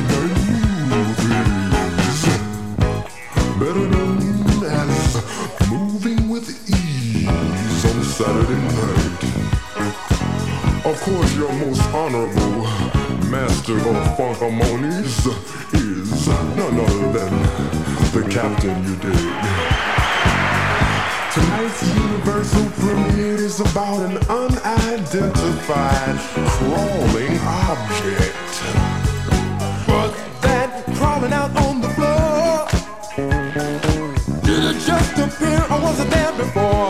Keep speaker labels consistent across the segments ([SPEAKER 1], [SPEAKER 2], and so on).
[SPEAKER 1] movies, better known as moving with ease on Saturday night. Of course, your most honorable master of funk-harmonies is none other than the captain, you dig. Tonight's universal premiere is about an unidentified crawling object. But that crawling out on the floor, did it just appear or was it there before?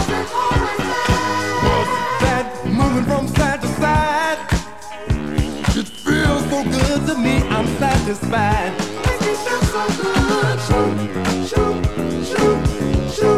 [SPEAKER 1] Was that moving from side to side? It feels so good to me, I'm satisfied. Makes me feel so good. Shoot, shoot, shoot, shoot.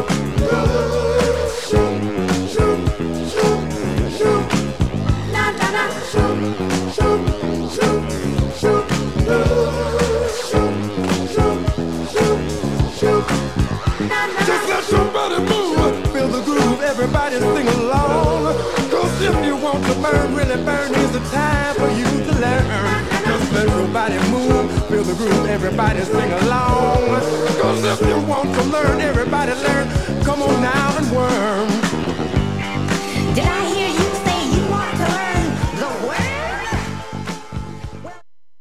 [SPEAKER 1] Just let somebody move, feel the groove, everybody sing along. Cause if you want to burn, really burn, is the time for you to learn. Just let everybody move, feel the groove, everybody sing along.